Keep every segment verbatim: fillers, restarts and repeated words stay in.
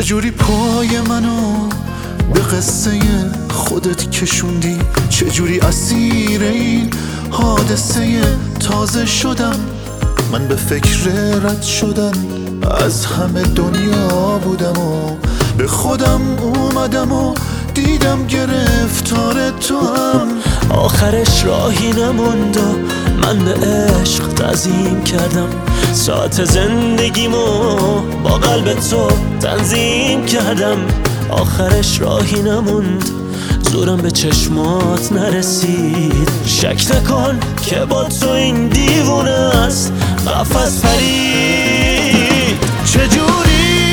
چجوری پای منو به قصه خودت کشوندی، چجوری اسیر این حادثه تازه شدم. من به فکر رد شدن از همه دنیا بودم و به خودم اومدم و دیدم گرفتار تو هم. آخرش راهی نموند و من به عشق تعظیم کردم، ساعت زندگیمو با قلب تو تنظیم کردم. آخرش راهی نموند، زورم به چشمات نرسید. شک نکن که با تو این دیوونه است قفس پرید. چجوری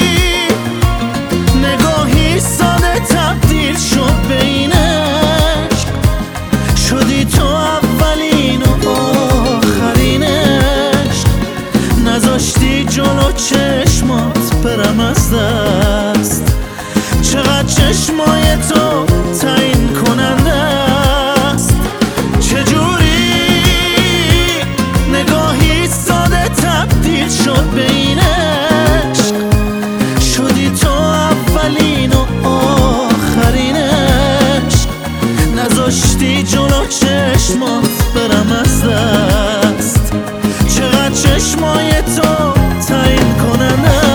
نگاهی ساده تبدیل شد به این عشق، شدی تو اولین و آخرین عشق. نذاشتی جلو چشمات برم از دست، چقدر چشمای تو تعیین کننده است. چجوری نگاهی ساده تبدیل شد به این عشق، شدی تو اولین و آخرین عشق. نذاشتی جلو چشمات برم از دست، چقدر چشمای تو تعیین کننده است.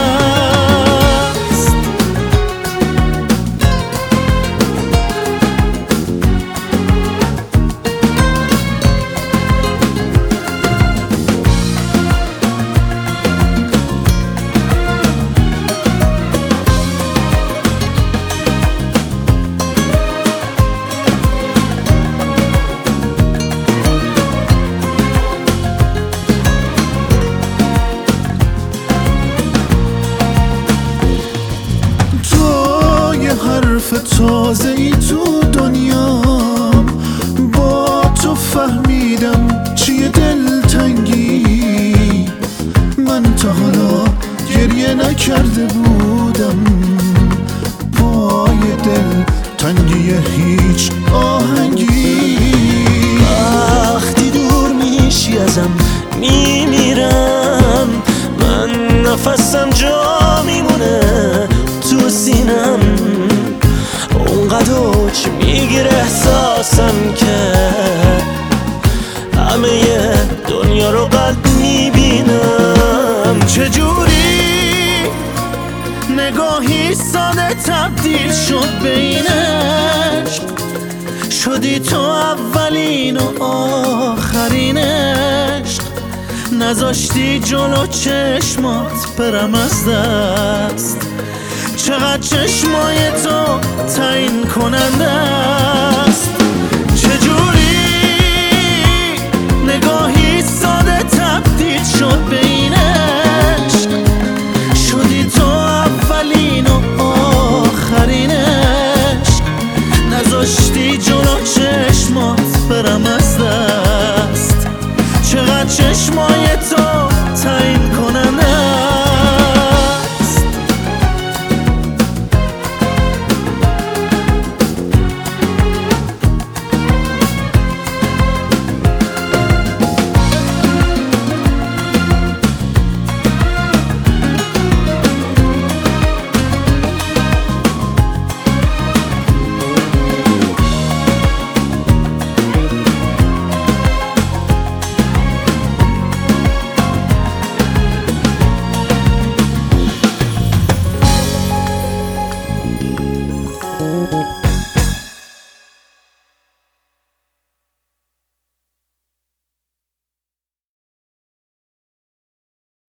حرف تازه ای تو دنیام، با تو فهمیدم چیه دلتنگی. من تا حالا گریه نکرده بودم پای دل تنگی هیچ آهنگی. وقتی دور میشی ازم میمیرم، من نفسم جا میمونه تو سینم. اونقدر اوج میگیره احساسم که همه دنیا رو قلب میبینم. چجوری نگاهی ساده تبدیل شد به این عشق، شدی تو اولین و آخرین عشق. نذاشتی جلو چشمات برم از دست، چقدر چشمای تو تعیین کننده است. چجوری نگاهی ساده تبدیل شد به